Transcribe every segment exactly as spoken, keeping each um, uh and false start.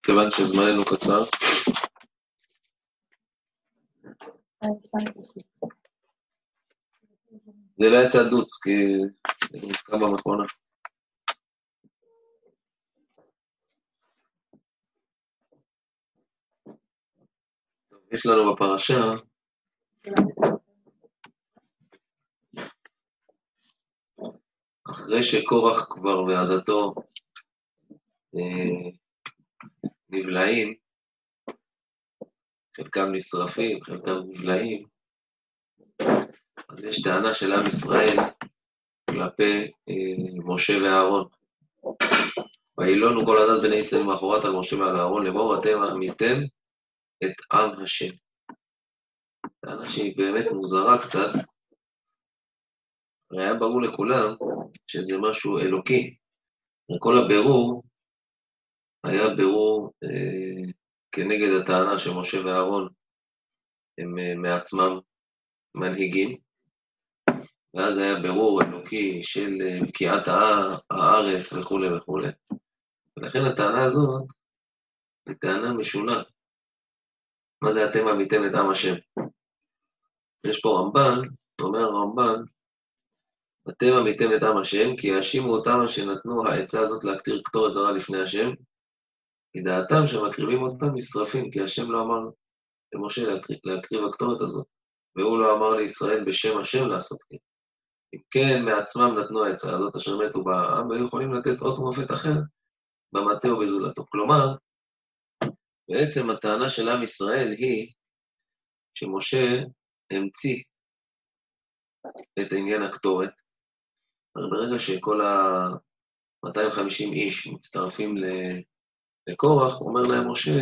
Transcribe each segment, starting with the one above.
כיוון שזמננו קצר. זה לא יצא דוץ, כי זה נפקע במכונה. יש לנו בפרשה, אחרי שקורח כבר ועדתו אה, נבלעים, חלקם נשרפים, חלקם נבלעים, אז יש טענה של עם ישראל כלפי אה, משה ואהרון. וילונו כל עדת בני ישראל מאחורת על משה ועל אהרון, לאמור אתם עמיתם את עם השם. טענה שהיא באמת מוזרה קצת, הרי היה ברור לכולם שזה משהו אלוקי. כל הבירור היה בירור אה, כנגד הטענה שמשה ואהרון הם אה, מעצמם מנהיגים, ואז היה בירור אלוקי של אה, בקיעת הארץ וכו' וכו'. ולכן הטענה הזאת היא טענה משונה. מה זה אתם עמיתם את עם השם? יש פה רמב"ן, אומר הרמב"ן, אתם עמיתם את עם השם, כי יאשימו אותם שנתנו העצה הזאת להקטיר קטורת זרה לפני השם, כי דעתם שמקריבים אותם נשרפים, כי השם לא אמר למשה להקריב, להקריב הקטורת הזאת, והוא לא אמר לישראל בשם השם לעשות כן. אם כן, מעצמם נתנו העצה הזאת, אשר מתו בעם, והיו יכולים לתת אות מופת אחר במטה ובזולתו. כלומר, בעצם הטענה של עם ישראל היא שמשה המציא את עניין הקטורת, ברגע שכל ה-מאתיים וחמישים איש מצטרפים לקורח, אומר להם משה,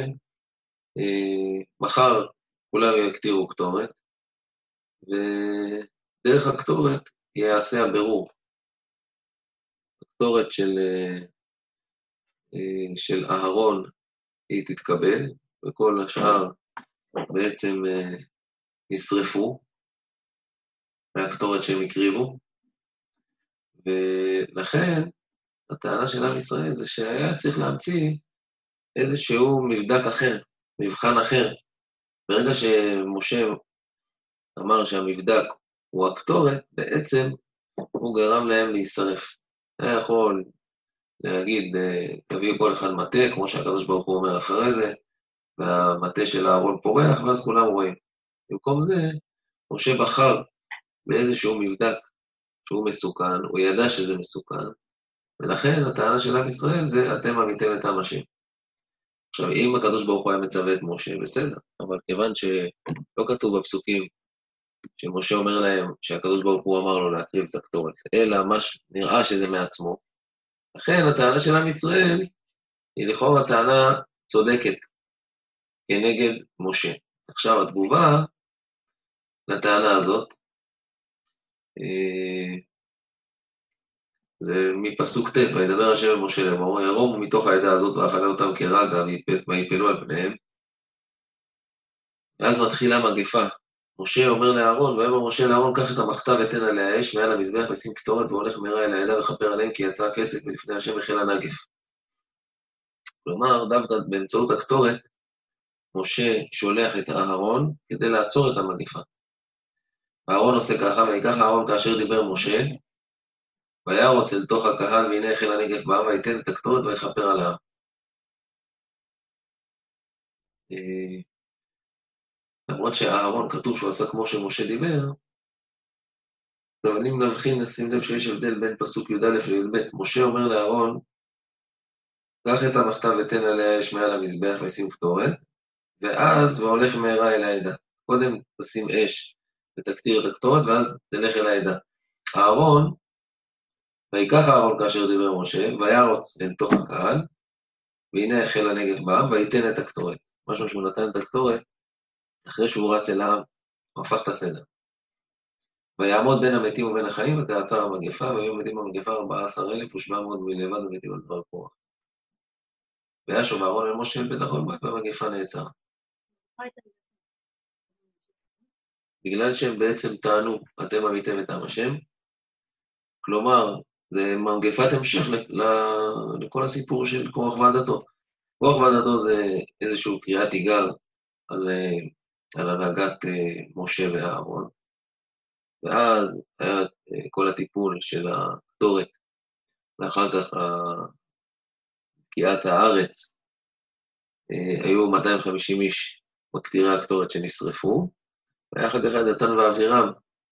מחר כולם יקטירו קטורת, ודרך הקטורת יעשה הבירור. הקטורת של, של אהרון היא תתקבל, וכל השאר בעצם נשרפו מהקטורת שהם הקריבו, ולכן הטענה של עם ישראל זה שהיה צריך להמציא איזשהו מבדק אחר, מבחן אחר. ברגע שמשה אמר שהמבדק הוא הקטורת, בעצם הוא גרם להם להישרף. היה יכול להגיד, תביאו כל אחד מטה, כמו שהקדוש ברוך הוא אומר אחרי זה, והמטה של אהרון פורח, ואז כולם רואים. במקום זה, משה בחר באיזשהו מבדק שהוא מסוכן, הוא ידע שזה מסוכן, ולכן הטענה של עם ישראל זה אתם עמיתם את עם השם. עכשיו, אם הקדוש ברוך הוא היה מצווה את משה, בסדר, אבל כיוון שלא כתוב בפסוקים שמשה אומר להם שהקדוש ברוך הוא אמר לו להקריב את הקטורת, אלא מה נראה שזה מעצמו, לכן הטענה של עם ישראל היא לכאורה טענה צודקת כנגד משה. עכשיו, התגובה לטענה הזאת, זה מפסוק ט', וידבר השם אל משה לאמור, ירומו מתוך העדה הזאת ואכלה אותם כרגע ויפלו על פניהם. ואז מתחילה מגפה. משה אומר לאהרון, ואומר משה לאהרון, קח את המחתה ותן עליה אש מעל המזבח ושים קטורת והולך מהרה אל העדה וכפר עליהם, כי יצא הקצף ולפני השם החל הנגף. כלומר, דווקא באמצעות הקטורת, משה שולח את אהרון כדי לעצור את המגפה. אהרון עושה ככה, ויקח אהרון כאשר דיבר משה, וירוץ אל תוך הקהל, והנה החל הנגף בעם, ויתן את הקטורת ויכפר על העם. למרות שאהרון כתוב שהוא עשה כמו שמשה דיבר, אבל אם נבחין, נשים לב שיש הבדל בין פסוק י"א לי"ב. משה אומר לאהרון, קח את המחתה ותן עליה אש מעל המזבח וישים קטורת, ואז והולך מהרה אל העדה. קודם תשים אש ותקטיר את הקטורת, ואז תלך אל העדה. אהרון, ויקח אהרון כאשר דיבר משה, וירוץ אל תוך הקהל, והנה החל הנגף בעם, ויתן את הקטורת. משהו שהוא נתן את הקטורת, אחרי שהוא רץ אל העם, הוא הפך את הסדר. ויעמוד בין המתים ובין החיים, ותעצר המגפה, והיו מתים במגפה ארבעה עשר אלף ושבע מאות מלבד ומתים על דבר קורח. וישוב אהרון אל משה אל בית החול, והמגפה נעצרה. בגלל שהם בעצם טענו, אתם עמיתם את עם השם, כלומר, זה מגפת המשך לכל הסיפור של קורח ועדתו. רוח ועדתו זה איזשהו קריאת תיגר על, על הנהגת משה ואהרון, ואז היה כל הטיפול של הקטורת, ואחר כך פקיעת הארץ, היו מאתיים וחמישים איש בקטירי הקטורת שנשרפו, והיה אחר כך דתן ואבירם,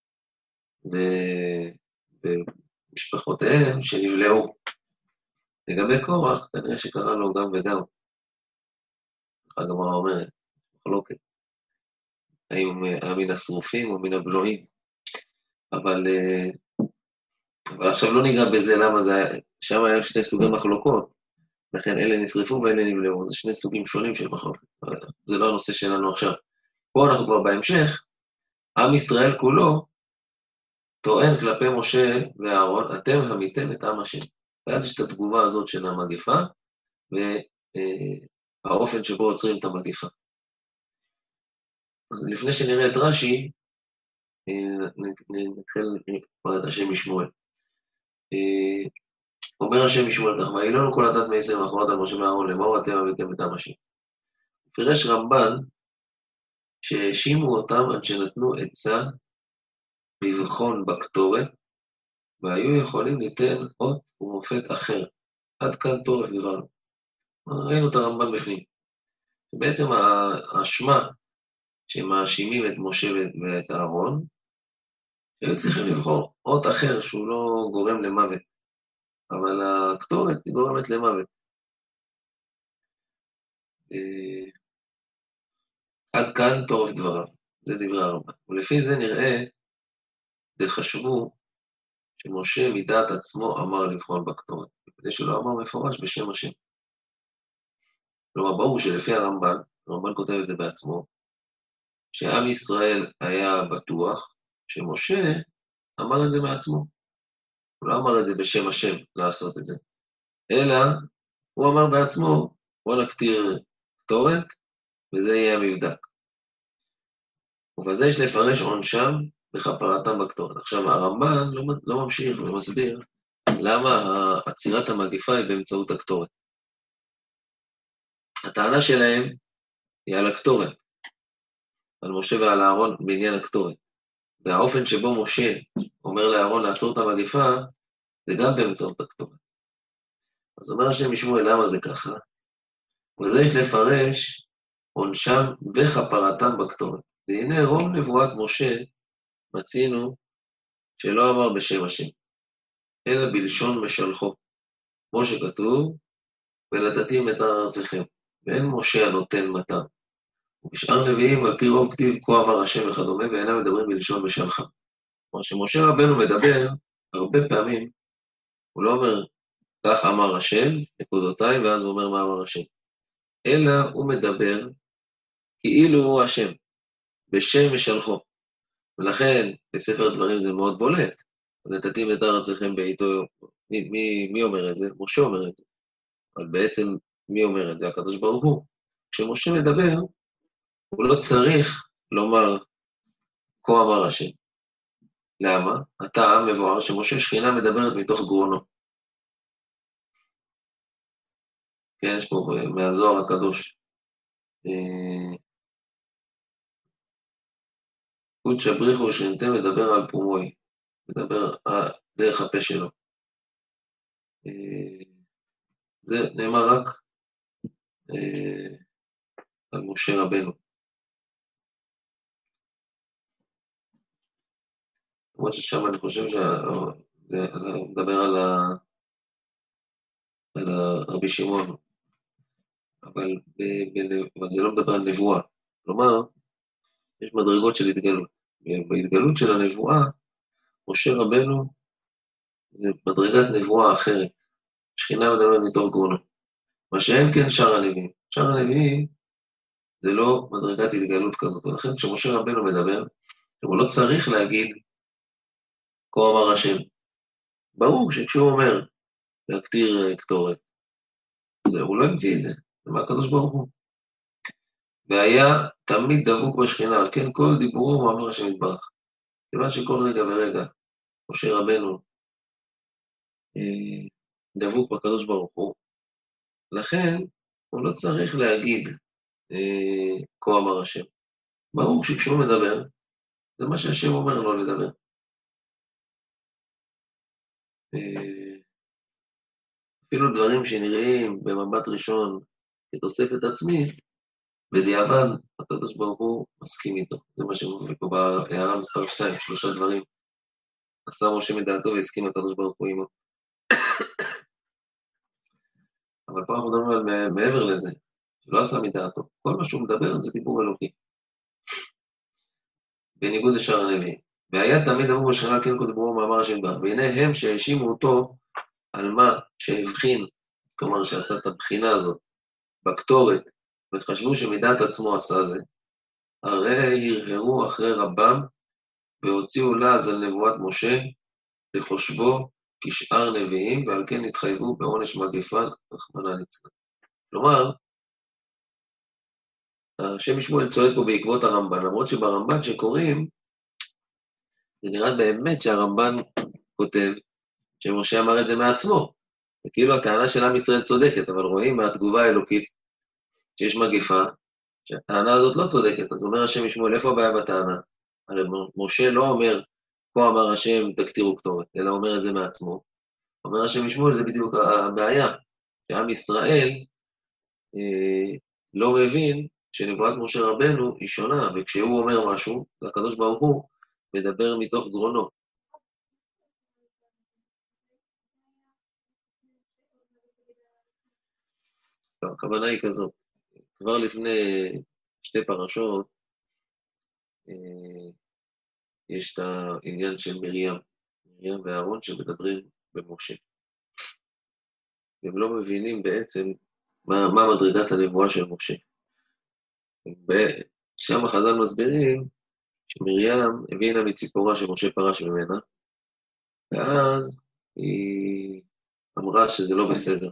ומשפחותיהם שנבלעו. לגבי קורח, כנראה שקרה לו גם וגם. הגמרא אומרת, מחלוקת, האם הוא היה מן השרופים או מן הבלועים. אבל, אבל עכשיו לא ניגע בזה, למה זה היה, שם היה שני סוגי מחלוקות, לכן אלה נשרפו ואלה נבלעו, זה שני סוגים שונים של מחלוקת. זה לא הנושא שלנו עכשיו. פה אנחנו כבר בהמשך, עם ישראל כולו טוען כלפי משה ואהרון, אתם המיתם את עם השם. ואז יש את התגובה הזאת של המגפה, והאופן שבו עוצרים את המגפה. אז לפני שנראה את רש"י, נתחיל את השם משמואל. אומר השם משמואל כך, ואילון כל הדת מעשר מאחורת על משה ואהרון, למהו אתם המיתם את עם השם. פירש רמב"ן, שהאשימו אותם עד שנתנו עצה לבחון בקטורת, והיו יכולים ליתן אות ומופת אחר. עד כאן טורף דבר. ראינו את הרמב"ן בפנים. בעצם האשמה שמאשימים את משה ואת אהרון, היו צריכים לבחור אות אחר שהוא לא גורם למוות, אבל הקטורת היא גורמת למוות. עד כאן טורף דבריו. זה דברי הרמב"ן. ולפי זה נראה, דחשבו, שמשה מדעת עצמו אמר לבחון בקטורת, כדי שלא אמר מפורש בשם השם. כלומר, ברור שלפי הרמב"ן, הרמב"ן כותב את זה בעצמו, שעם ישראל היה בטוח שמשה אמר את זה מעצמו. הוא לא אמר את זה בשם השם לעשות את זה, אלא הוא אמר בעצמו, בוא נקטיר קטורת, וזה יהיה המבדק. ובזה יש לפרש עונשם בכפרתם בקטורת. עכשיו, הרמב"ן לא, לא ממשיך ומסביר למה עצירת המגפה היא באמצעות הקטורת. הטענה שלהם היא על הקטורת, על משה ועל אהרון בעניין הקטורת. והאופן שבו משה אומר לאהרון לעצור את המגפה, זה גם באמצעות הקטורת. אז אומר השם משמואל, למה זה ככה? וזה יש לפרש עונשם וכפרתם בקטורת. והנה רוב נבואת משה מצינו שלא אמר בשם השם, אלא בלשון משלחו. כמו שכתוב, ונתתים את ארצכם, ואין משה הנותן מטר. ובשאר נביאים על פי רוב כתיב כה אמר השם וכדומה, ואינם מדברים בלשון משלחה. כלומר שמשה רבנו מדבר הרבה פעמים, הוא לא אומר כך אמר השם, נקודותיים, ואז הוא אומר מה אמר השם. אלא הוא מדבר כאילו הוא השם, בשם משלחו. ולכן בספר דברים זה מאוד בולט. ונתתים את ארצכם בעיתו, מי, מי, מי אומר את זה? משה אומר את זה. אבל בעצם מי אומר את זה? הקדוש ברוך הוא. כשמשה מדבר, הוא לא צריך לומר כה אמר השם. למה? הטעם מבואר שמשה שכינה מדברת מתוך גרונו. כן, יש פה מהזוהר הקדוש. קודשא בריחו ושכינתם מדבר על פומוי, מדבר דרך הפה שלו. זה נאמר רק על משה רבנו. למרות ששם אני חושב שמדבר על, ה... על הרבי שמעון, אבל, ב... אבל זה לא מדבר על נבואה. כלומר, יש מדרגות של התגלות. בהתגלות של הנבואה, משה רבנו זה מדרגת נבואה אחרת. שכינה מדברת מתוך גרונו. מה שאין כן שאר הנביאים. שאר הנביאים זה לא מדרגת התגלות כזאת. ולכן כשמשה רבנו מדבר, הוא לא צריך להגיד כה אמר השם. ברור שכשהוא אומר להקטיר קטורת, הוא לא המציא את זה. זה מהקדוש ברוך הוא. והיה תמיד דבוק בשכינה, על כן כל דיבורו הוא אמר השם יתברך. כיוון שכל רגע ורגע, משה רבנו דבוק בקדוש ברוך הוא, לכן הוא לא צריך להגיד, אה, כה אמר השם. ברור שכשהוא מדבר, זה מה שהשם אומר לו לדבר. אה, אפילו דברים שנראים במבט ראשון כתוספת עצמית, בדיעבד, הקדוש ברוך הוא מסכים איתו. זה מה שמוביל פה בהערה מספר שתיים, שלושה דברים. עשה משה מדעתו והסכים הקדוש ברוך הוא עמו. אבל פה אנחנו מדברים על מעבר לזה, לא עשה מדעתו. כל מה שהוא מדבר זה דיבור אלוקי. בניגוד לשאר הנביאים. והיה תמיד אמרו בשכנה כן כה דיברו מאמר השם בה. והנה הם שהאשימו אותו על מה שהבחין, כלומר שעשה את הבחינה הזאת, בקטורת, וחשבו שמדעת עצמו עשה זה, הרי הרהרו אחרי רבם, והוציאו לעז על נבואת משה, לחושבו כשאר נביאים, ועל כן התחייבו בעונש מגפה, רחמנא ליצלן. כלומר, השם ישמעאל צועד פה בעקבות הרמב"ן, למרות שברמב"ן שקוראים, זה נראה באמת שהרמב"ן כותב, שמשה אמר את זה מעצמו, וכאילו הטענה של עם ישראל צודקת, אבל רואים מהתגובה האלוקית, שיש מגפה, שהטענה הזאת לא צודקת, אז אומר השם ישמעאל, איפה הבעיה בטענה? הרי משה לא אומר, כה אמר השם תקטירו קטורת, אלא אומר את זה מעצמו. אומר השם ישמעאל, זה בדיוק הבעיה, שעם ישראל אה, לא מבין שנבואת משה רבנו היא שונה, וכשהוא אומר משהו, הקדוש ברוך הוא מדבר מתוך גרונו. לא, הכוונה היא כזאת, כבר לפני שתי פרשות, אה, יש את העניין של מרים, מרים ואהרון שמדברים במשה. הם לא מבינים בעצם מה, מה מדרגת הנבואה של משה. שם החז"ל מסבירים שמרים הבינה מציפורה שמשה פרש ממנה, ואז היא אמרה שזה לא בסדר.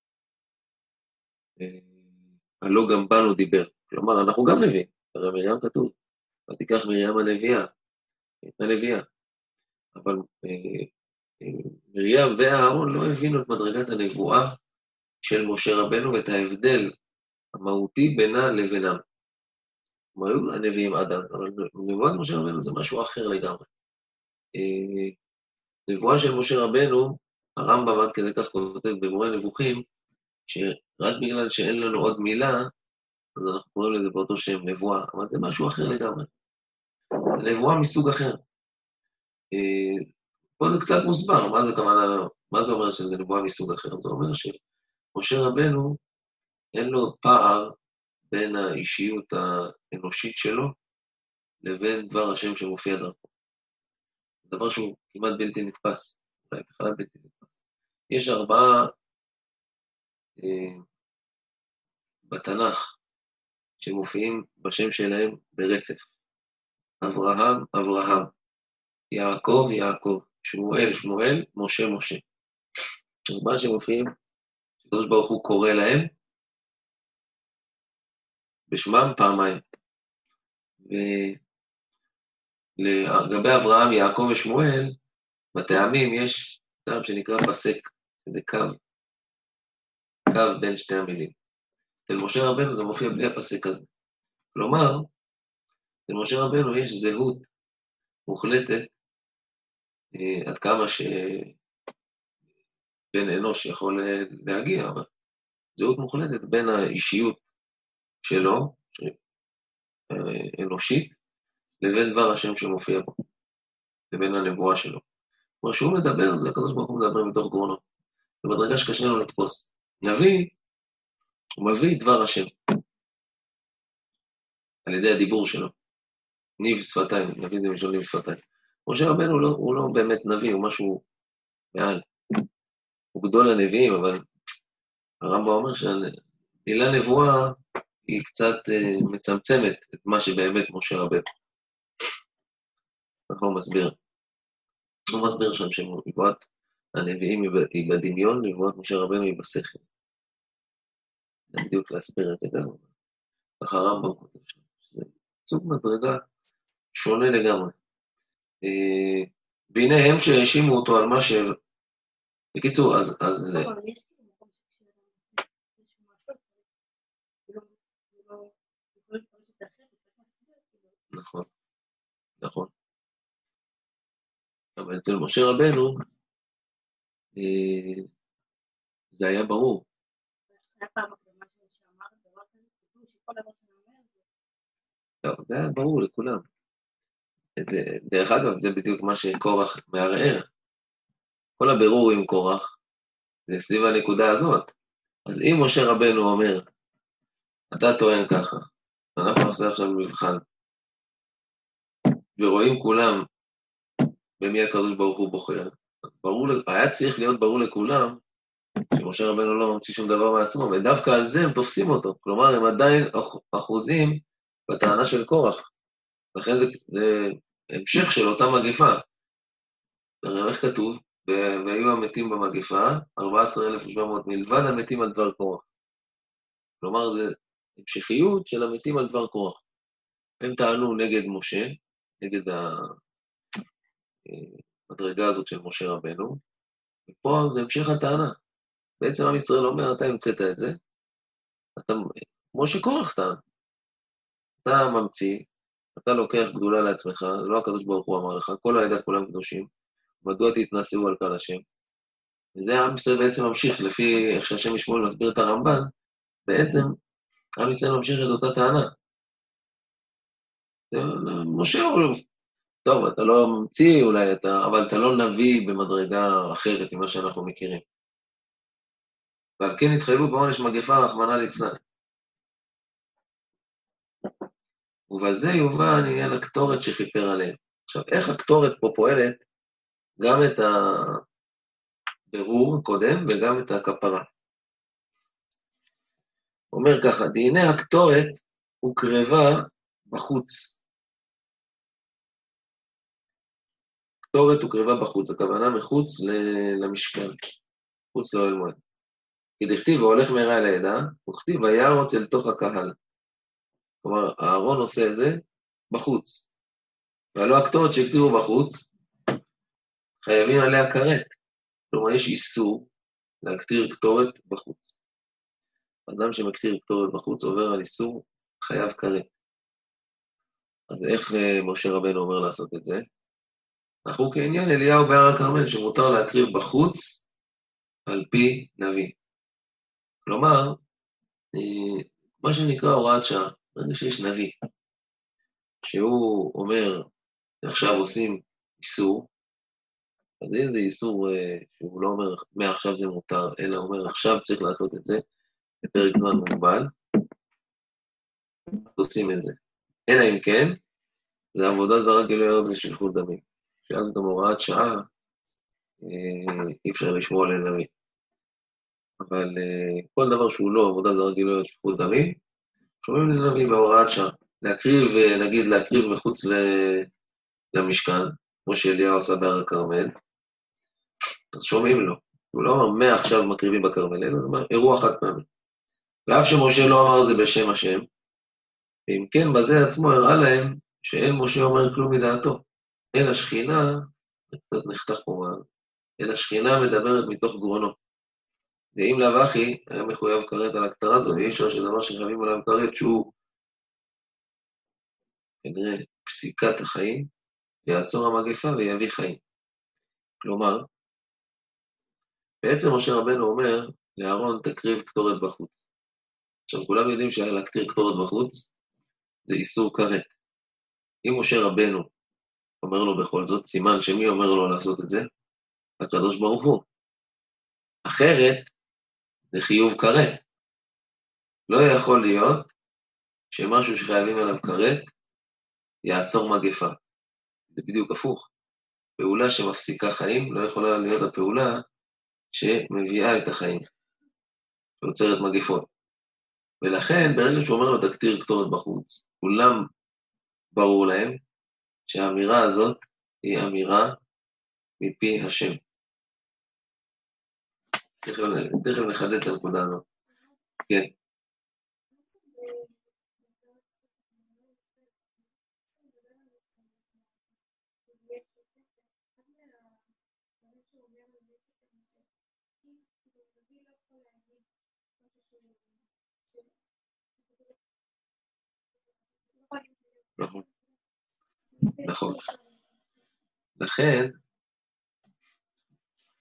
הלא גם בנו דיבר. כלומר, אנחנו גם נביאים. הרי מרים כתוב, ותיקח מרים הנביאה, הייתה נביאה. אבל אה, אה, מרים ואהרון לא הבינו את מדרגת הנבואה של משה רבנו ואת ההבדל המהותי בינה לבינם. הם היו הנביאים עד אז, אבל נבואת משה רבנו זה משהו אחר לגמרי. אה, נבואה של משה רבנו, הרמב"ם עד כדי כך כותב במורה נבוכים, שרק בגלל שאין לנו עוד מילה, אז אנחנו קוראים לזה באותו שם נבואה, אבל זה משהו אחר לגמרי. נבואה מסוג אחר. פה זה קצת מוסבר, מה זה כמובן, מה זה אומר שזה נבואה מסוג אחר? זה אומר שמשה רבנו אין לו פער בין האישיות האנושית שלו לבין דבר השם שמופיע דרכו. זה דבר שהוא כמעט בלתי נתפס, אולי בכלל בלתי נתפס. יש ארבעה אה, בתנ"ך שמופיעים בשם שלהם ברצף. אברהם, אברהם, יעקב, יעקב, שמואל, שמואל, משה, משה. ארבעה שמופיעים, הקדוש ברוך הוא קורא להם בשמם פעמיים. ולגבי אברהם, יעקב ושמואל, בטעמים יש טעם שנקרא פסק, איזה קו, קו בין שתי המילים. אצל משה רבנו זה מופיע בלי הפסק הזה. כלומר, אצל משה רבנו יש זהות מוחלטת, אה, עד כמה שבן אנוש יכול להגיע, אבל זהות מוחלטת בין האישיות שלו, אה, אנושית, לבין דבר השם שמופיע בו, לבין הנבואה שלו. כלומר, שהוא מדבר, זה הקדוש ברוך הוא מדבר מתוך גרונו. זה מדרגה שקשה לנו לתפוס. נביא, הוא מביא דבר השם, על ידי הדיבור שלו. ניב שפתיים, נביא זה משל ניב שפתיים. משה רבנו הוא לא, הוא לא באמת נביא, הוא משהו מעל. הוא גדול הנביאים, אבל הרמב"ם אומר שהמילה נבואה היא קצת אה, מצמצמת את מה שבאמת משה רבנו. איך הוא מסביר? הוא מסביר שם שנבואת הנביאים היא בדמיון, נבואת משה רבנו היא בשכל. זה בדיוק להסביר את זה גם. ככה הרמב"ם כותב שם. זה סוג מדרגה שונה לגמרי. אה, והנה הם שהאשימו אותו על מה ש... בקיצור, אז... אז אבל אצל משה רבנו, זה היה ברור. לא, זה היה ברור לכולם. זה, דרך אגב, זה בדיוק מה שקורח מערער. כל הבירור עם קורח, זה סביב הנקודה הזאת. אז אם משה רבנו אומר, אתה טוען ככה, אנחנו נעשה עכשיו מבחן, ורואים כולם במי הקדוש ברוך הוא בוחר, אז ברור, היה צריך להיות ברור לכולם, שמשה רבנו לא ממציא שום דבר מעצמו, ודווקא על זה הם תופסים אותו. כלומר, הם עדיין אחוזים בטענה של קורח. לכן זה, זה המשך של אותה מגפה. תראה איך כתוב, והיו המתים במגפה, ארבעה עשר אלף ושבע מאות מלבד המתים על דבר קורח. כלומר, זה המשכיות של המתים על דבר קורח. הם טענו נגד משה, נגד המדרגה הזאת של משה רבנו, ופה זה המשך הטענה. בעצם עם ישראל אומר, אתה המצאת את זה, אתה, כמו שקורח טען, אתה ממציא, אתה לוקח גדולה לעצמך, לא הקדוש ברוך הוא אמר לך, כל העדה כולם קדושים, מדוע תתנשאו על קהל השם? וזה עם ישראל בעצם ממשיך, לפי איך שהשם ישמעאל מסביר את הרמב"ן, בעצם עם ישראל ממשיך את אותה טענה. משה הוא, טוב, אתה לא ממציא אולי, אתה, אבל אתה לא נביא במדרגה אחרת ממה שאנחנו מכירים. ועל כן התחייבו בעונש מגפה רחמנא ליצלן. ובזה יובן עניין הקטורת שכיפר עליהם. עכשיו, איך הקטורת פה פועלת? גם את הבירור קודם וגם את הכפרה. אומר ככה, דיני הקטורת הוא קרבה בחוץ. קטורת הוא קרבה בחוץ, הכוונה מחוץ למשכן, חוץ לאוהל מועד. כי דכתיב והולך מהרה אל העדה, וכתיב וירוץ אל תוך הקהל. כלומר, הארון עושה את זה בחוץ. והלא הקטורת שהקטירו בחוץ, חייבים עליה כרת. כלומר, יש איסור להקטיר קטורת בחוץ. אדם שמקטיר קטורת בחוץ עובר על איסור חייב כרת. אז איך משה רבנו אומר לעשות את זה? אנחנו כעניין אליהו בהר הכרמל, שמותר להקריב בחוץ על פי נביא. כלומר, מה שנקרא הוראת שעה, ברגע שיש נביא, שהוא אומר, עכשיו עושים איסור, אז אם זה איסור שהוא לא אומר, מעכשיו זה מותר, אלא אומר, עכשיו צריך לעשות את זה, בפרק זמן מוגבל, עושים את זה. אלא אם כן, זה עבודה זרה גילוי עריות ושפיכות דמים. שאז גם הוראת שעה, אי אפשר לשמוע לנביא. אבל כל דבר שהוא לא עבודה זרה גילוי עריות ושפיכות דמים, שומעים לנביא בהוראת שעה. להקריב, נגיד, להקריב מחוץ למשכן, כמו שאליהו עשה בהר הכרמל, אז שומעים לו. הוא לא אומר, מה עכשיו מקריבים בכרמל, אלא זה אירוע חד פעמי. ואף שמשה לא אמר זה בשם השם, ואם כן, בזה עצמו הראה להם שאין משה אומר כלום מדעתו. אלא שכינה, קצת נחתך פה מה, אלא שכינה מדברת מתוך גרונו. ואם לאו אחי, היה מחויב כרת על הכתרה זו, ואיש לא שדבר שחייבים עליו כרת שהוא, כנראה, פסיקת החיים, יעצור המגפה ויביא חיים. כלומר, בעצם משה רבנו אומר, לאהרון תקריב קטורת בחוץ. עכשיו, כולם יודעים שהיה להקטיר קטורת בחוץ, זה איסור כרת. אם משה רבנו אומר לו בכל זאת, סימן שמי אומר לו לעשות את זה? הקדוש ברוך הוא. אחרת, זה חיוב כרת. לא יכול להיות שמשהו שחייבים עליו כרת, יעצור מגפה. זה בדיוק הפוך. פעולה שמפסיקה חיים, לא יכולה להיות הפעולה שמביאה את החיים, שיוצרת מגפות. ולכן, ברגע שהוא אומר לו תקטיר קטורת בחוץ, כולם ברור להם שהאמירה הזאת היא אמירה מפי השם. תכף, תכף נחדד את הנקודה הזאת. כן. נכון. נכון. לכן,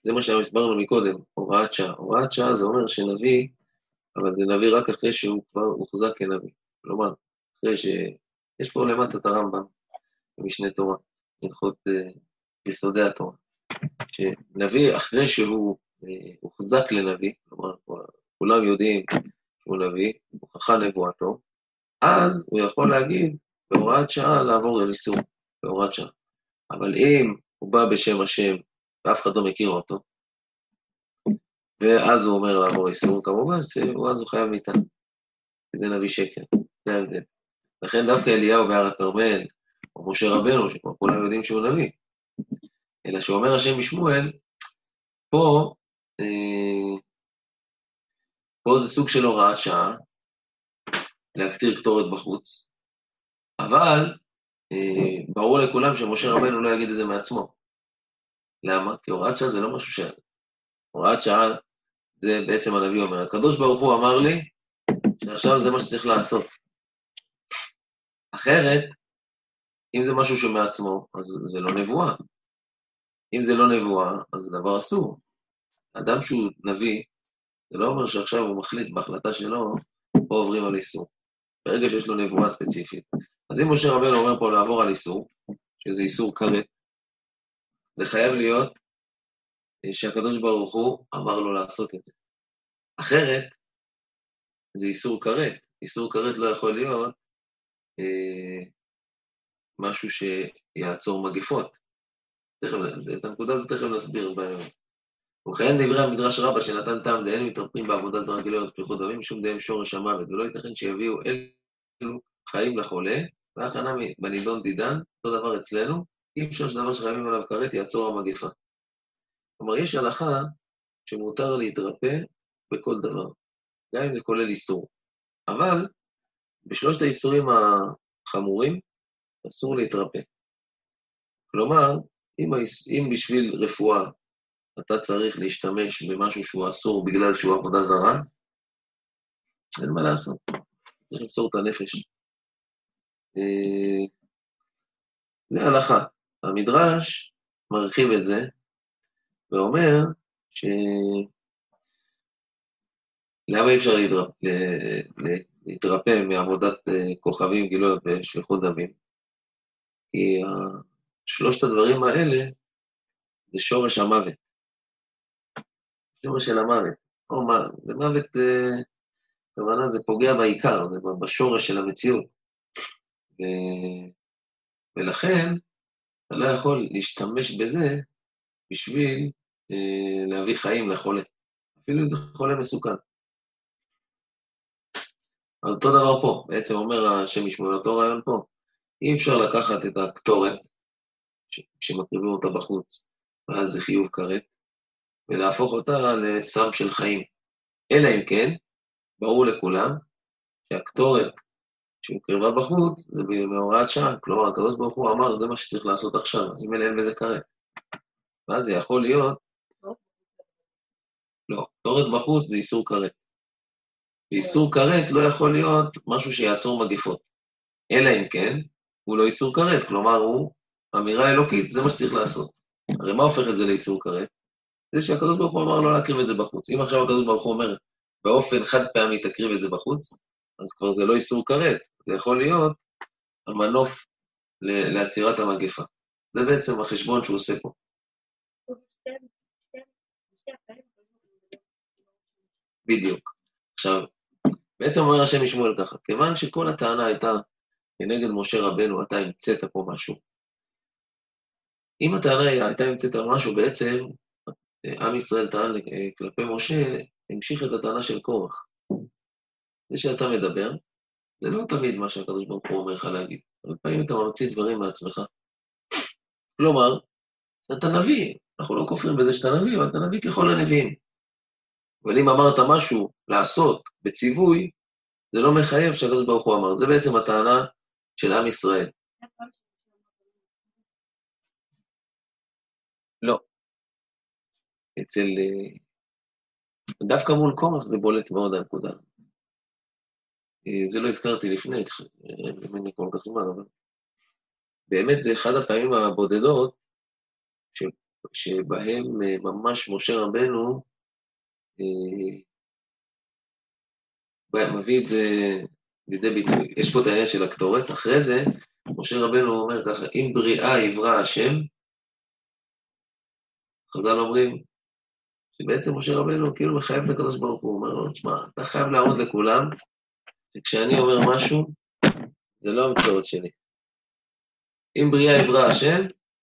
זה מה שהסברנו מקודם, הוראת שעה. הוראת שעה זה אומר שנביא, אבל זה נביא רק אחרי שהוא כבר הוחזק כנביא. כלומר, אחרי שיש פה למטה את הרמב"ם, במשנה תורה, הלכות uh, יסודי התורה, שנביא אחרי שהוא uh, הוחזק לנביא, כלומר, כולם יודעים שהוא נביא, הוכחה נבואתו, אז הוא יכול להגיד, בהוראת שעה לעבור אל איסור, בהוראת שעה. אבל אם הוא בא בשם השם, ואף אחד לא מכיר אותו, ואז הוא אומר לעבור איסור, כמובן, אז הוא חייב מיתה. זה נביא שקר, זה ההבדל. לכן דווקא אליהו בהר הכרמל, או משה רבנו, שכבר כולם יודעים שהוא נביא, אלא שאומר השם משמואל, פה, אה, פה זה סוג של הוראת שעה, להקטיר קטורת בחוץ, אבל אה, ברור לכולם שמשה רבנו לא יגיד את זה מעצמו. למה? כי הוראת שעה זה לא משהו ש... הוראת שעה זה בעצם הנביא אומר, הקדוש ברוך הוא אמר לי, שעכשיו זה מה שצריך לעשות. אחרת, אם זה משהו שמעצמו, אז זה לא נבואה. אם זה לא נבואה, אז זה דבר אסור. אדם שהוא נביא, זה לא אומר שעכשיו הוא מחליט בהחלטה שלו, פה עוברים על איסור. ברגע שיש לו נבואה ספציפית. אז אם משה רבנו אומר פה לעבור על איסור, שזה איסור כרת, זה חייב להיות שהקדוש ברוך הוא אמר לו לעשות את זה. אחרת, זה איסור כרת. איסור כרת לא יכול להיות אה, משהו שיעצור מגפות. תכף, את הנקודה הזאת תכף נסביר ביום. וכן דברי המדרש רבה שנתן טעם דהן מתרפים בעבודה זרה גילויות פתיחות דמים, משום דהם שורש המוות, ולא ייתכן שיביאו אלו חיים לחולה, והכנה בנידון דידן, אותו דבר אצלנו, אי אפשר שדבר שחייבים עליו כרת יעצור המגפה. כלומר, יש הלכה שמותר להתרפא בכל דבר, גם אם זה כולל איסור. אבל בשלושת האיסורים החמורים, אסור להתרפא. כלומר, אם, אם בשביל רפואה אתה צריך להשתמש במשהו שהוא אסור בגלל שהוא עבודה זרה, אין מה לעשות. צריך לפסור את הנפש. זה הלכה. המדרש מרחיב את זה, ואומר ש... למה אי אפשר להתרפא, להתרפא מעבודת כוכבים, גילויות ושפיכות דמים? כי שלושת הדברים האלה זה שורש המוות. שורש של המוות. או מה, זה מוות, כמובן זה פוגע בעיקר, זה בשורש של המציאות. ו... ולכן אתה לא יכול להשתמש בזה בשביל אה, להביא חיים לחולה. אפילו אם זה חולה מסוכן. אז אותו דבר פה, בעצם אומר השם משמואל, אותו רעיון פה. אי אפשר לקחת את הקטורת, שמקריבים אותה בחוץ, ואז זה חיוב כרת, ולהפוך אותה לסם של חיים. אלא אם כן, ברור לכולם, שהקטורת שמקריבה בחוץ, זה בהוראת שעה, כלומר, הקדוש ברוך הוא אמר, זה מה שצריך לעשות עכשיו, אז אם אין בזה כרת. ואז זה יכול להיות, לא, קטורת בחוץ זה איסור כרת. ואיסור כרת לא יכול להיות משהו שיעצור מגפות. אלא אם כן, הוא לא איסור כרת, כלומר, הוא אמירה אלוקית, זה מה שצריך לעשות. הרי מה הופך את זה לאיסור כרת? זה שהקדוש ברוך הוא אמר לא להקריב את זה בחוץ. אם עכשיו הקדוש ברוך הוא אומר, באופן חד פעמי תקריב את זה בחוץ, אז כבר זה לא איסור כרת, זה יכול להיות המנוף לעצירת המגפה. זה בעצם החשבון שהוא עושה פה. בדיוק. עכשיו, בעצם אומר השם משמואל ככה, כיוון שכל הטענה הייתה כנגד משה רבנו, אתה המצאת פה משהו. אם הטענה הייתה המצאת משהו, בעצם עם ישראל טען כלפי משה, המשיך את הטענה של קורח. זה שאתה מדבר, זה לא תמיד מה שהקדוש ברוך הוא אומר לך להגיד. אבל פעמים אתה ממציא דברים מעצמך. כלומר, אתה נביא, אנחנו לא כופרים בזה שאתה נביא, אבל אתה נביא ככל הנביאים. אבל אם אמרת משהו לעשות בציווי, זה לא מחייב שהקדוש ברוך הוא אמר. זה בעצם הטענה של עם ישראל. לא. אצל... דווקא מול קורח זה בולט מאוד הנקודה. זה לא הזכרתי לפני, ממני כל כך זמן, אבל באמת זה אחד הפעמים הבודדות, שבהם ממש משה רבנו מביא את זה לידי ביטוי. יש פה את העניין של הקטורת, אחרי זה משה רבנו אומר ככה, אם בריאה יברא השם, חז"ל אומרים, שבעצם משה רבנו כאילו מחייב את הקדוש ברוך הוא, הוא אומר לו, תשמע, אתה חייב להראות לכולם, וכשאני אומר משהו, זה לא המקצורת שלי. אם בריאה יברא השם,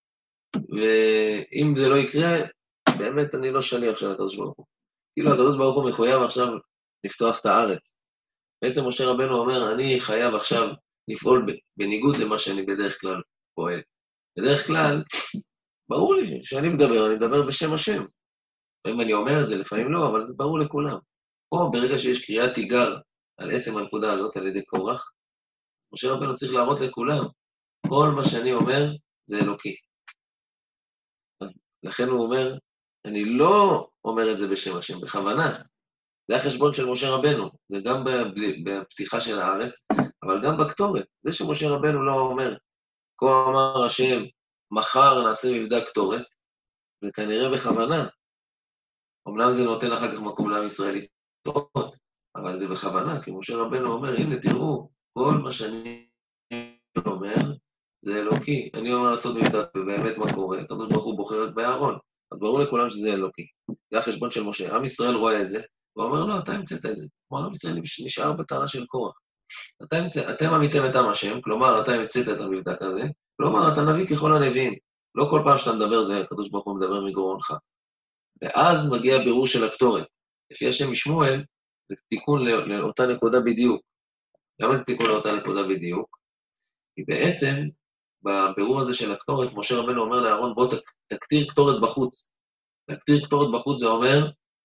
ואם זה לא יקרה, באמת אני לא שליח של הקדוש ברוך הוא. כאילו הקדוש ברוך הוא מחויב עכשיו לפתוח את הארץ. בעצם משה רבנו אומר, אני חייב עכשיו לפעול בניגוד למה שאני בדרך כלל פועל. בדרך כלל, ברור לי שאני מדבר, אני מדבר בשם השם. אם אני אומר את זה, לפעמים לא, אבל זה ברור לכולם. פה, ברגע שיש קריאת תיגר על עצם הנקודה הזאת על ידי קורח, משה רבנו צריך להראות לכולם, כל מה שאני אומר זה אלוקי. אז לכן הוא אומר, אני לא אומר את זה בשם השם, בכוונה. זה החשבון של משה רבנו, זה גם בפתיחה של הארץ, אבל גם בקטורת. זה שמשה רבנו לא אומר, כה אמר השם, מחר נעשה מבדק קטורת, זה כנראה בכוונה. אמנם זה נותן אחר כך מקום לעם ישראל לטעות, אבל זה בכוונה, כי משה רבנו אומר, הנה תראו, כל מה שאני אומר, זה אלוקי. אני אומר לעשות מבדק, ובאמת מה קורה? הקדוש ברוך הוא בוחר את בארון, אז ברור לכולם שזה אלוקי. זה החשבון של משה. עם ישראל רואה את זה, ואומר, לא, אתה המצאת את זה. כלומר, עם ישראל נשאר בטענה של קורח. אתם עמיתם את עם השם, כלומר, אתה המצאת את המבדק הזה, כלומר, אתה נביא ככל הנביאים. לא כל פעם שאתה מדבר זה, הקדוש ברוך הוא מדבר מגרונך. ואז מגיע בירור של הקטורת. לפי השם משמואל, זה תיקון לאותה נקודה בדיוק. למה זה תיקון לאותה נקודה בדיוק? כי בעצם, בבירור הזה של הקטורת, משה רבנו אומר לאהרון, בוא תקטיר קטורת בחוץ. להקטיר קטורת בחוץ זה אומר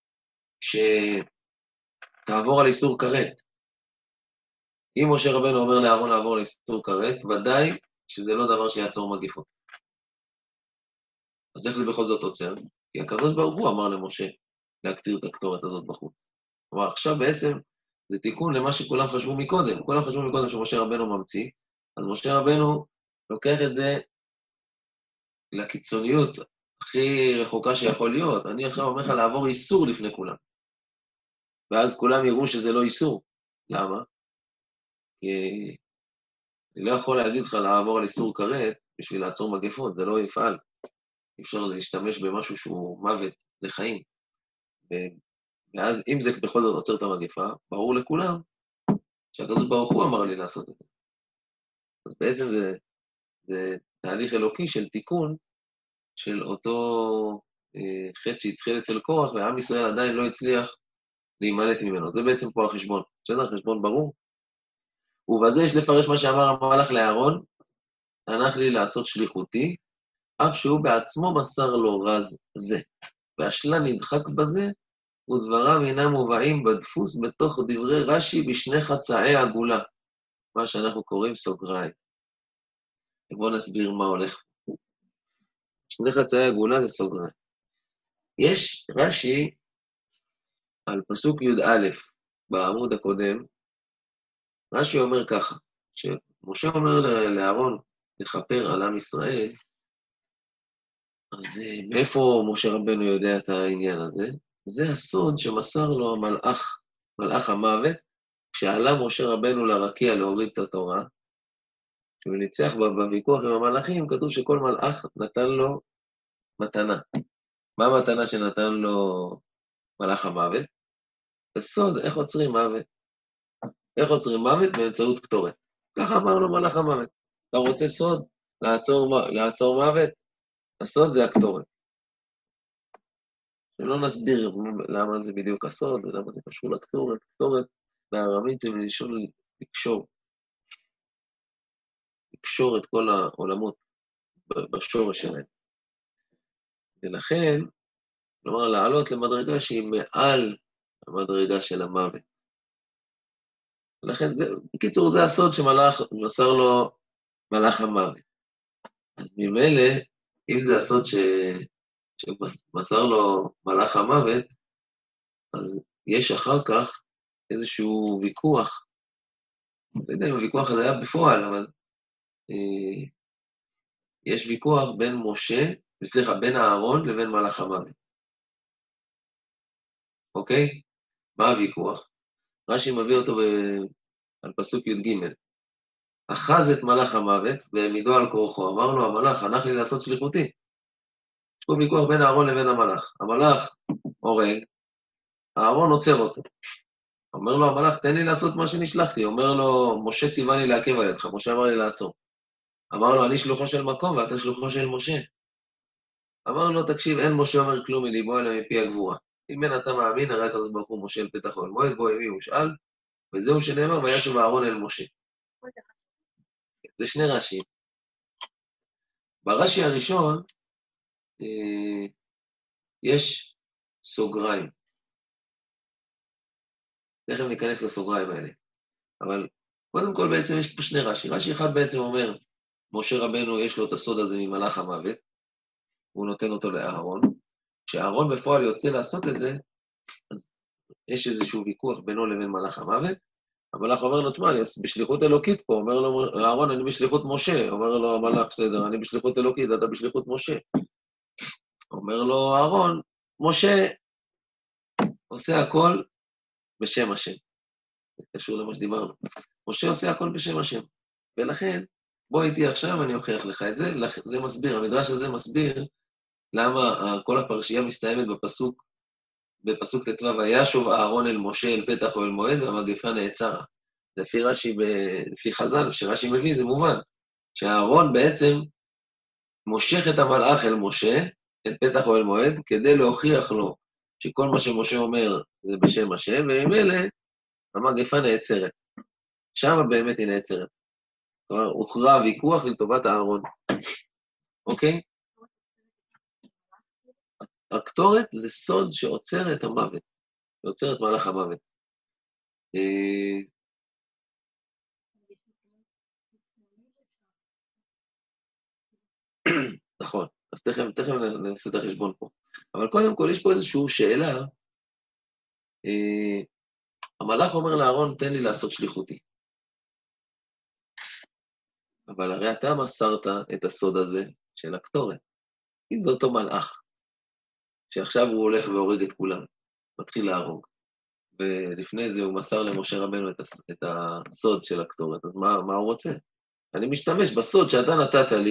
שתעבור על איסור כרת. אם משה רבנו אומר לאהרון לעבור על איסור כרת, ודאי שזה לא דבר שיעצור מגיפות. אז איך זה בכל זאת עוצר? כי הקדוש ברוך הוא אמר למשה להקטיר את הקטורת הזאת בחוץ. כלומר, עכשיו בעצם זה תיקון למה שכולם חשבו מקודם. כולם חשבו מקודם שמשה רבנו ממציא, אז משה רבנו לוקח את זה לקיצוניות הכי רחוקה שיכול להיות. אני עכשיו אומר לך לעבור איסור לפני כולם. ואז כולם יראו שזה לא איסור. למה? כי אני לא יכול להגיד לך לעבור על איסור כרת בשביל לעצור מגפות, זה לא יפעל. אי אפשר להשתמש במשהו שהוא מוות לחיים. ואז אם זה בכל זאת עוצר את המגפה, ברור לכולם שהקדוש ברוך הוא אמר לי לעשות את זה. אז בעצם זה, זה תהליך אלוקי של תיקון של אותו אה, חטא שהתחיל אצל קורח, ועם ישראל עדיין לא הצליח להימלט ממנו. זה בעצם פה החשבון. בסדר? חשבון ברור. ובזה יש לפרש מה שאמר המלאך לאהרון, הנח לי לעשות שליחותי, אף שהוא בעצמו מסר לו רז זה. והשלה נדחק בזה, ודבריו אינם מובאים בדפוס בתוך דברי רש"י בשני חצאי עגולה, מה שאנחנו קוראים סוגריים. בואו נסביר מה הולך. שני חצאי עגולה זה סוגריים. יש רש"י על פסוק י"א בעמוד הקודם, רש"י אומר ככה, שמשה אומר לאהרון לכפר על עם ישראל, אז מאיפה משה רבנו יודע את העניין הזה? זה הסוד שמסר לו המלאך, מלאך המוות, כשעלה משה רבנו לרקיע להוריד את התורה, כשהוא ניצח בוויכוח עם המלאכים, כתוב שכל מלאך נתן לו מתנה. מה המתנה שנתן לו מלאך המוות? הסוד, איך עוצרים מוות? איך עוצרים מוות? באמצעות קטורת. ככה אמר לו מלאך המוות. אתה רוצה סוד? לעצור, לעצור מוות? הסוד זה הקטורת. שלא נסביר למה זה בדיוק הסוד, ולמה זה קשור לקטורת. קטורת בארמית זה מלשון לקשור. לקשור את כל העולמות בשורש שלהם. ולכן, כלומר, לעלות למדרגה שהיא מעל המדרגה של המוות. ולכן, זה, בקיצור, זה הסוד שמלאך מסר לו מלאך המוות. אז ממילא, אם זה הסוד ש... שמסר לו מלאך המוות, אז יש אחר כך איזשהו ויכוח, לא יודע אם הוויכוח הזה היה בפועל, אבל אה, יש ויכוח בין משה סליחה, בין אהרון לבין מלאך המוות. אוקיי? מה הוויכוח? רש"י מביא אותו ב... על פסוק י"ג. אחז את מלאך המוות והעמידו על כורחו. אמר לו המלאך, הנח לי לעשות שליחותי. יש פה ויכוח בין אהרון לבין המלאך. המלאך הורג, אהרון עוצר אותו. אומר לו המלאך, תן לי לעשות מה שנשלחתי. אומר לו, משה ציווה לי לעכב על ידך, משה אמר לי לעצור. אמר לו, אני שלוחו של מקום ואתה שלוחו של משה. אמר לו, תקשיב, אין משה אומר כלום מליבו אלא מפי הגבורה. אם אין אתה מאמין, הרי הקדוש ברוך הוא משה אל פתח אוהל מועד, בו ימי הושאל, וזהו שנאמר, וישוב אהרון אל משה. זה שני רש"י. ברש"י הראשון, אה, יש סוגריים. תכף ניכנס לסוגריים האלה. אבל קודם כל בעצם יש פה שני רש"י. רש"י אחד בעצם אומר, משה רבנו יש לו את הסוד הזה ממלאך המוות, הוא נותן אותו לאהרון. כשאהרון בפועל יוצא לעשות את זה, אז יש איזשהו ויכוח בינו לבין מלאך המוות. המלאך אומר לו, תשמע, אני בשליחות אלוקית פה, אומר לו, אהרון, אני בשליחות משה. אומר לו המלאך, בסדר, אני בשליחות אלוקית, אתה בשליחות משה. אומר לו אהרון, משה עושה הכל בשם השם. זה קשור למה שדיברנו. משה עושה הכל בשם השם. ולכן, בוא איתי עכשיו, אני אוכיח לך את זה. זה מסביר, המדרש הזה מסביר למה כל הפרשייה מסתיימת בפסוק, בפסוק ט"ו, וישוב אהרון אל משה אל פתח אוהל מועד, והמגפה נעצרה. לפי רש"י, לפי חז"ל, שרש"י מביא, זה מובן. שאהרון בעצם מושך את המלאך אל משה, אל פתח אוהל מועד, כדי להוכיח לו שכל מה שמשה אומר זה בשם השם, וממילא המגפה נעצרת. שם באמת היא נעצרת. כלומר, הוכרע ויכוח לטובת אהרון. אוקיי? הקטורת זה סוד שעוצר את המוות, שעוצר את מלאך המוות. נכון, אז תכף, תכף נעשה את החשבון פה. אבל קודם כל יש פה איזושהי שאלה, המלאך אומר לאהרון, תן לי לעשות שליחותי. אבל הרי אתה מסרת את הסוד הזה של הקטורת. אם זה אותו מלאך, שעכשיו הוא הולך והורג את כולם, מתחיל להרוג, ולפני זה הוא מסר למשה רבנו את, הס... את הסוד של הקטורת, אז מה, מה הוא רוצה? אני משתמש בסוד שאתה נתת לי,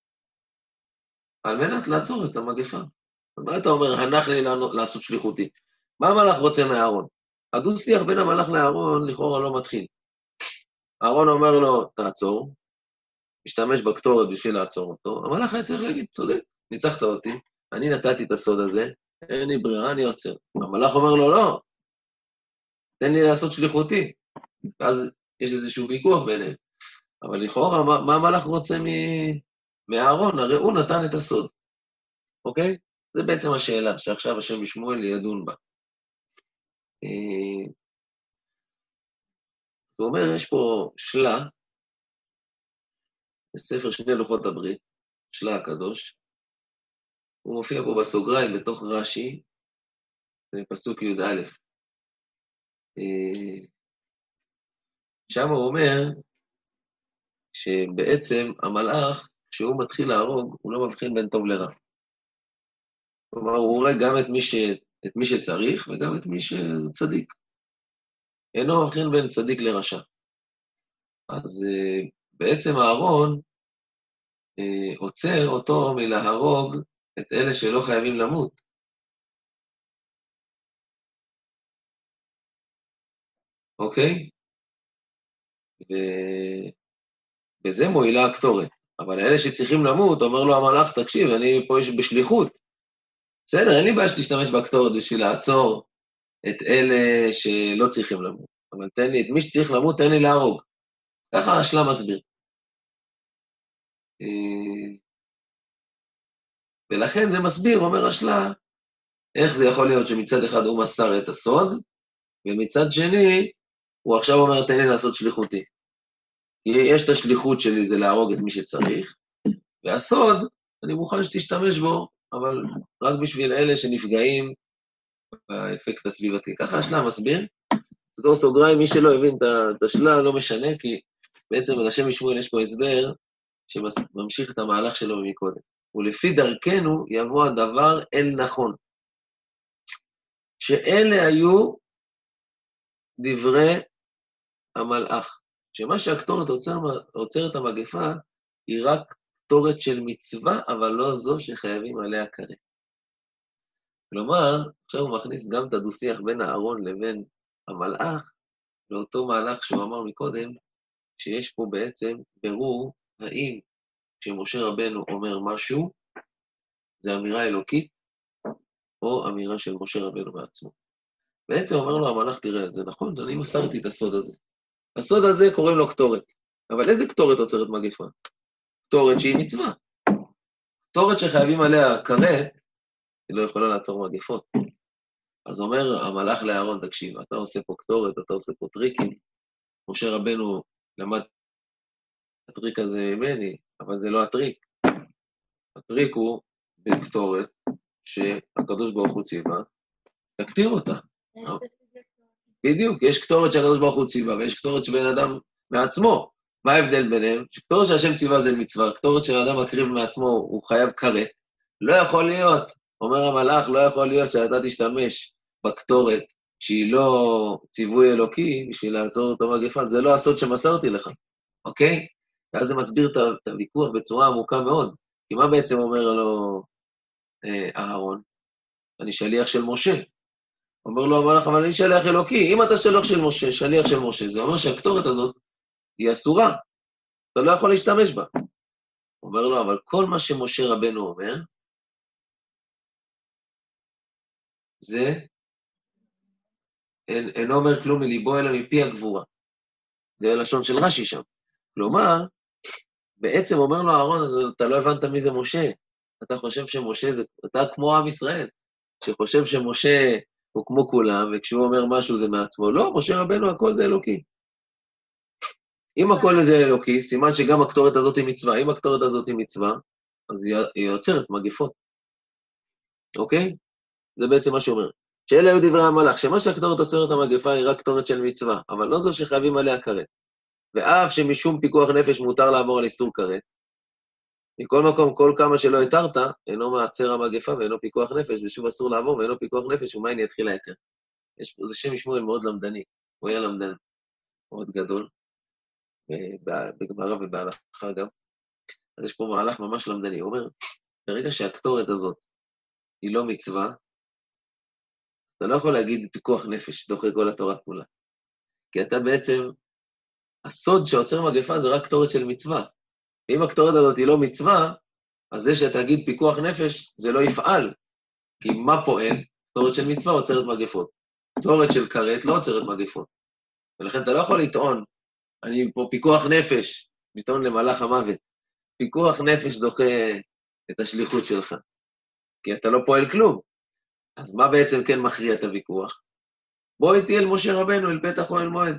על מנת לעצור את המגפה. מה אתה אומר, הנח לי לעשות שליחותי? מה המלאך רוצה מאהרון? הדו-שיח בין המלאך לאהרון לכאורה לא מתחיל. אהרון אומר לו, תעצור, משתמש בקטורת בשביל לעצור אותו, המלאך היה צריך להגיד, צודק, ניצחת אותי, אני נתתי את הסוד הזה, אין לי ברירה, אני עוצר. המלאך אומר לו, לא, תן לי לעשות שליחותי. ואז יש איזשהו ויכוח ביניהם. אבל לכאורה, מה, מה המלאך רוצה מ... מאהרון? הרי הוא נתן את הסוד. אוקיי? זה בעצם השאלה, שעכשיו השם בשמואל ידון בה. זאת אומרת, יש פה שלה, בספר שני לוחות הברית, שלה הקדוש, הוא מופיע פה בסוגריים בתוך רש"י, בפסוק י"א. שם הוא אומר שבעצם המלאך, כשהוא מתחיל להרוג, הוא לא מבחין בין טוב לרע. כלומר, הוא הורג גם את מי, ש... את מי שצריך וגם את מי שצדיק. אינו מבחין בין צדיק לרשע. אז בעצם אהרון עוצר אותו מלהרוג את אלה שלא חייבים למות. אוקיי? ובזה מועילה הקטורת. אבל אלה שצריכים למות, אומר לו המלאך, תקשיב, אני פה יש בשליחות. בסדר, אין לי בעיה שתשתמש בקטורת בשביל לעצור את אלה שלא צריכים למות. אבל תן לי, את מי שצריך למות, תן לי להרוג. ככה השלה מסביר. ולכן זה מסביר, אומר השלה, איך זה יכול להיות שמצד אחד הוא מסר את הסוד, ומצד שני, הוא עכשיו אומר, תן לי לעשות שליחותי. כי יש את השליחות שלי, זה להרוג את מי שצריך, והסוד, אני מוכן שתשתמש בו, אבל רק בשביל אלה שנפגעים באפקט הסביבתי. ככה השלה מסביר. סגור סוגריים, מי שלא הבין את השלה, לא משנה, כי בעצם לשם משמואל יש פה הסבר, שממשיך את המהלך שלו מקודם. ולפי דרכנו יבוא הדבר אל נכון. שאלה היו דברי המלאך. שמה שהקטורת עוצר, עוצרת המגפה, היא רק קטורת של מצווה, אבל לא זו שחייבים עליה כרת. כלומר, עכשיו הוא מכניס גם את הדו-שיח בין הארון לבין המלאך, לאותו מהלך שהוא אמר מקודם, שיש פה בעצם ברור האם כשמשה רבנו אומר משהו, זה אמירה אלוקית, או אמירה של משה רבנו בעצמו. בעצם אומר לו המלאך, תראה, זה נכון, אני מסרתי את הסוד הזה. הסוד הזה קוראים לו קטורת. אבל איזה קטורת עוצרת מגפה? קטורת שהיא מצווה. קטורת שחייבים עליה כרת, היא לא יכולה לעצור מגפות. אז אומר המלאך לאהרון, תקשיב, אתה עושה פה קטורת, אתה עושה פה טריקים. משה רבנו למד את הטריק הזה ממני, אבל זה לא הטריק. הטריק הוא בקטורת שהקדוש ברוך הוא ציווה, תקטיר אותה. בדיוק, יש קטורת שהקדוש ברוך הוא ציווה, ויש קטורת שבן אדם מעצמו. מה ההבדל ביניהם? שקטורת שהשם ציווה זה מצווה, קטורת שהאדם מקריב מעצמו, הוא חייב כרת. לא יכול להיות, אומר המלאך, לא יכול להיות שאתה תשתמש בקטורת שהיא לא ציווי אלוקי בשביל לעצור את המגפה, זה לא הסוד שמסרתי לך, אוקיי? ואז זה מסביר את הוויכוח בצורה עמוקה מאוד. כי מה בעצם אומר לו אהרון? אני שליח של משה. אומר לו המלאך, אבל אני שליח אלוקי. אם אתה שליח של משה, שליח של משה, זה אומר שהקטורת הזאת היא אסורה. אתה לא יכול להשתמש בה. אומר לו, אבל כל מה שמשה רבנו אומר, זה אין, אינו אומר כלום מליבו אלא מפי הגבורה. זה הלשון של רש"י שם. כלומר, בעצם אומר לו אהרון, אתה לא הבנת מי זה משה. אתה חושב שמשה זה, אתה כמו עם ישראל, שחושב שמשה הוא כמו כולם, וכשהוא אומר משהו זה מעצמו. לא, משה רבנו, הכל זה אלוקי. אם הכל זה אלוקי, סימן שגם הקטורת הזאת היא מצווה. אם הקטורת הזאת היא מצווה, אז היא יוצרת מגפות. אוקיי? זה בעצם מה שאומר. שאלה היו דברי המלאך, שמה שהקטורת עוצרת המגפה היא רק קטורת של מצווה, אבל לא זו שחייבים עליה כרת. ואף שמשום פיקוח נפש מותר לעבור על איסור כרת, מכל מקום, כל כמה שלא התרת, אינו מעצר המגפה ואינו פיקוח נפש, ושוב אסור לעבור ואינו פיקוח נפש, ומה הנה יתחיל היתר. יש פה, זה שם שמואל מאוד למדני, הוא היה למדן מאוד גדול, בגמרא ובהלכה גם. אז יש פה מהלך ממש למדני, הוא אומר, ברגע שהקטורת הזאת היא לא מצווה, אתה לא יכול להגיד פיקוח נפש, דוחה כל התורה כולה. כי אתה בעצם, הסוד שעוצר מגפה זה רק קטורת של מצווה. ואם הקטורת הזאת היא לא מצווה, אז זה שתגיד פיקוח נפש, זה לא יפעל. כי מה פועל? קטורת של מצווה עוצרת מגפות. קטורת של כרת לא עוצרת מגפות. ולכן אתה לא יכול לטעון, אני פה פיקוח נפש, לטעון למלאך המוות. פיקוח נפש דוחה את השליחות שלך. כי אתה לא פועל כלום. אז מה בעצם כן מכריע את הוויכוח? בוא איתי אל משה רבנו, אל פתח אוהל מועד,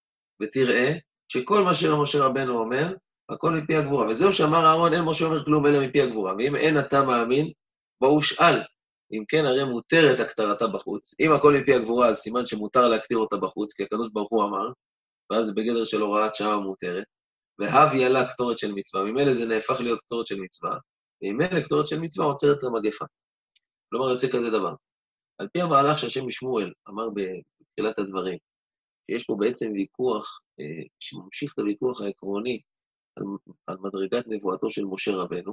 ותראה שכל מה שמשה רבנו אומר, הכל מפי הגבורה. וזהו שאמר אהרון, אין משה אומר כלום אלא מפי הגבורה. ואם אין אתה מאמין, בואו שאל. אם כן, הרי מותרת הקטרתה בחוץ. אם הכל מפי הגבורה, אז סימן שמותר להקטיר אותה בחוץ, כי הקדוש ברוך הוא אמר, ואז זה בגדר של הוראת שעה מותרת, והביא עלה קטורת של מצווה. ממילא זה נהפך להיות קטורת של מצווה, וממילא קטורת של מצווה עוצרת למגפה. כלומר, יוצא כזה דבר. על פי המהלך שהשם משמואל אמר בתחילת הדברים, שיש פה בעצם ויכוח, אה, שממשיך את הוויכוח העקרוני על, על מדרגת נבואתו של משה רבנו,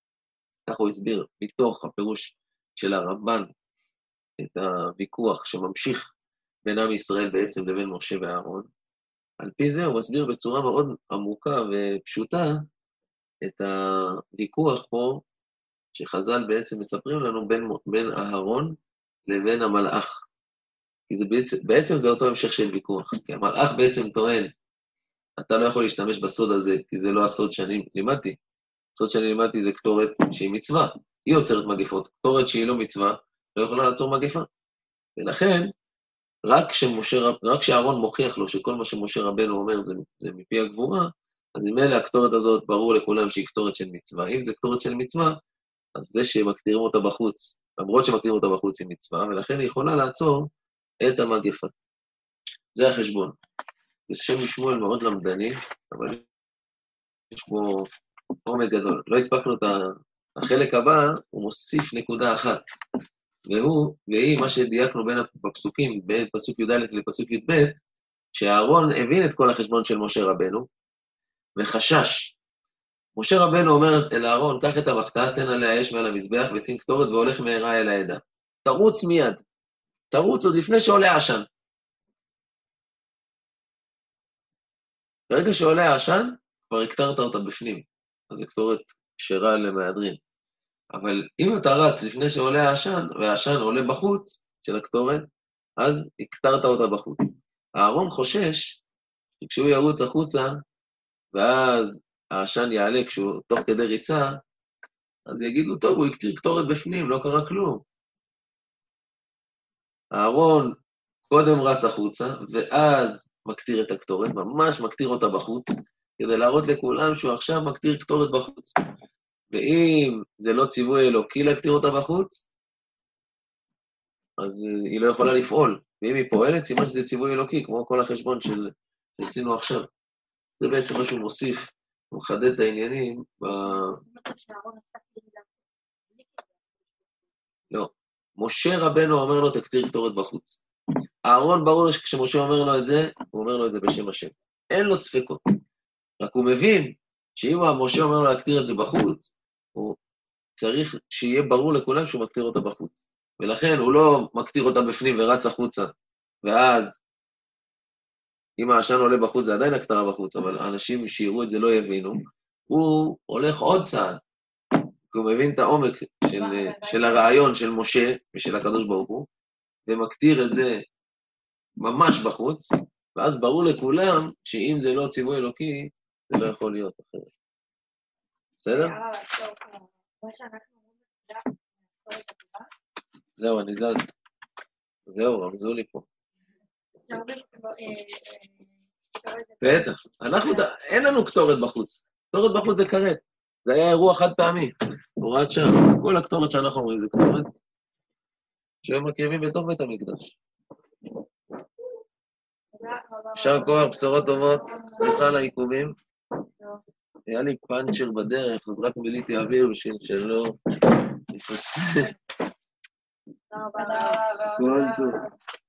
כך הוא הסביר מתוך הפירוש של הרמב"ן את הוויכוח שממשיך בין עם ישראל בעצם לבין משה ואהרון. על פי זה הוא מסביר בצורה מאוד עמוקה ופשוטה את הוויכוח פה, שחז"ל בעצם מספרים לנו בין, בין אהרון לבין המלאך. כי זה בעצם, בעצם זה אותו המשך של ויכוח. כי המלאך בעצם טוען, אתה לא יכול להשתמש בסוד הזה, כי זה לא הסוד שאני לימדתי. הסוד שאני לימדתי זה קטורת שהיא מצווה. היא עוצרת מגפות. קטורת שהיא לא מצווה, לא יכולה לעצור מגפה. ולכן, רק כשאהרון מוכיח לו שכל מה שמשה רבנו אומר זה, זה מפי הגבורה, אז אם אלה הקטורת הזאת ברור לכולם שהיא קטורת של מצווה. אם זה קטורת של מצווה, אז זה שמקטירים אותה בחוץ, למרות שמקטירים אותה בחוץ היא מצווה, ולכן היא יכולה לעצור את המגפה. זה החשבון. זה שם משמואל מאוד למדני, אבל יש בו עומק גדול. לא הספקנו את החלק הבא הוא מוסיף נקודה אחת, והוא, והיא מה שדייקנו בין הפסוקים, בין פסוק י"א לפסוק י"ב, שאהרון הבין את כל החשבון של משה רבנו, וחשש. משה רבנו אומר אל אהרון, קח את המחתה, תן עליה אש מעל המזבח, ושים קטורת והולך מהרה אל העדה. תרוץ מיד, תרוץ עוד לפני שעולה העשן. ברגע שעולה העשן, כבר הקטרת אותה בפנים, אז זה קטורת כשרה למהדרין. אבל אם אתה רץ לפני שעולה העשן, והעשן עולה בחוץ של הקטורת, אז הקטרת אותה בחוץ. אהרון חושש, כשהוא ירוץ החוצה, ואז העשן יעלה כשהוא תוך כדי ריצה, אז יגידו, טוב, הוא הקטיר קטורת בפנים, לא קרה כלום. אהרון קודם רץ החוצה, ואז מקטיר את הקטורת, ממש מקטיר אותה בחוץ, כדי להראות לכולם שהוא עכשיו מקטיר קטורת בחוץ. ואם זה לא ציווי אלוקי להקטיר אותה בחוץ, אז היא לא יכולה לפעול. ואם היא פועלת, סימן שזה ציווי אלוקי, כמו כל החשבון של עשינו עכשיו. זה בעצם משהו מוסיף, הוא מחדד את העניינים ב... לא. משה רבנו אומר לו, תקטיר קטורת בחוץ. אהרון ברור שכשמשה אומר לו את זה, הוא אומר לו את זה בשם השם. אין לו ספקות. רק הוא מבין שאם משה אומר לו להקטיר את זה בחוץ, הוא צריך שיהיה ברור לכולם שהוא מקטיר אותה בחוץ. ולכן הוא לא מקטיר אותה בפנים ורץ החוצה, ואז אם העשן עולה בחוץ זה עדיין הקטרה בחוץ, אבל אנשים שיראו את זה לא יבינו, הוא הולך עוד צעד, כי הוא מבין את העומק של, של הרעיון של משה ושל הקדוש ברוך הוא, ומקטיר את זה ממש בחוץ, ואז ברור לכולם שאם זה לא ציווי אלוקי, זה לא יכול להיות אחרת. בסדר? זהו, אני זז. זהו, רמזו לי פה. בטח, אנחנו, אין לנו קטורת בחוץ. קטורת בחוץ זה כרת. זה היה אירוע חד פעמי. הוראת שם. כל הקטורת שאנחנו אומרים זה קטורת. שהם מקריבים בתוך בית המקדש. יישר כוח, בשורות טובות. סליחה על העיכובים. היה לי פאנצ'ר בדרך, אז רק מיליתי אוויר בשביל שלא נפספס. כל טוב.